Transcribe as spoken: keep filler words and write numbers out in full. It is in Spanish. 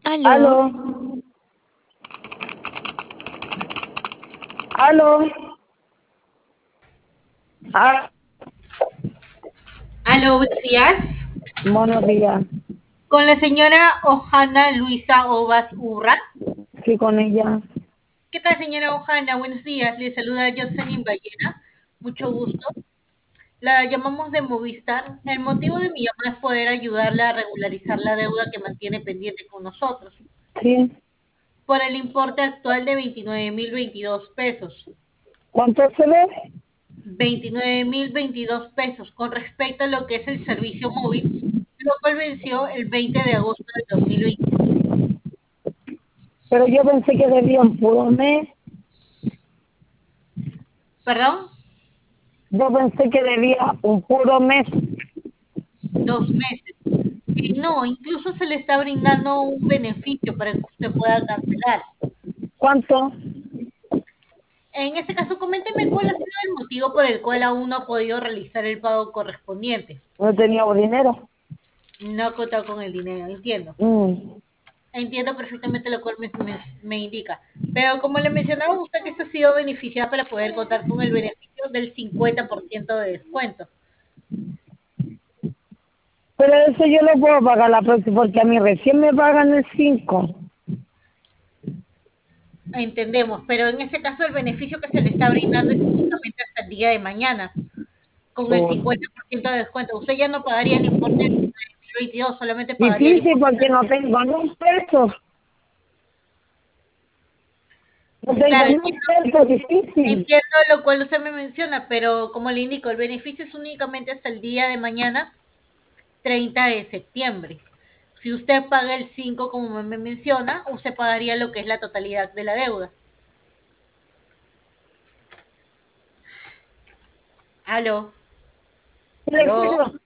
Aló, Aló, aló, ah, Aló, buenos días. buenos días, Con la señora Ojana Luisa Ovas Urra. sí, con ella. ¿Qué tal, señora Ojana? Buenos días. Le saluda Jocelyn Ballena. Mucho gusto. La llamamos de Movistar. El motivo de mi llamada es poder ayudarle a regularizar la deuda que mantiene pendiente con nosotros Sí, por el importe actual de veintinueve mil veintidós pesos. ¿cuánto se ve? veintinueve mil veintidós pesos con respecto a lo que es el servicio móvil, lo cual venció el veinte de agosto del dos mil veinte. Pero yo pensé que debían puro mes, ¿Perdón? yo pensé que debía un puro mes. Dos meses. Eh, no, incluso se le está brindando un beneficio para que usted pueda cancelar. ¿Cuánto? En este caso, coménteme cuál ha sido el motivo por el cual aún no ha podido realizar el pago correspondiente. No tenía dinero. No ha contado con el dinero, entiendo. Mm. Entiendo perfectamente lo cual me, me- me indica. Pero como le mencionaba, usted que se ha sido beneficiada para poder contar con el beneficio del cincuenta por ciento de descuento. Pero eso yo lo puedo pagar la próxima, porque a mí recién me pagan el cinco. Entendemos, pero en ese caso el beneficio que se le está brindando es únicamente hasta el día de mañana, con el Pues, cincuenta por ciento de descuento. Usted ya no pagaría el importe del dos mil veintidós, solamente pagaría el difícil importe. porque no tengo ni un peso. No tengo Claro, ni un entiendo, peso, difícil. entiendo lo cual usted me menciona, pero como le indico, el beneficio es únicamente hasta el día de mañana, treinta de septiembre. Si usted paga el cinco, como me menciona, usted pagaría lo que es la totalidad de la deuda. Aló, Le aló. escucho.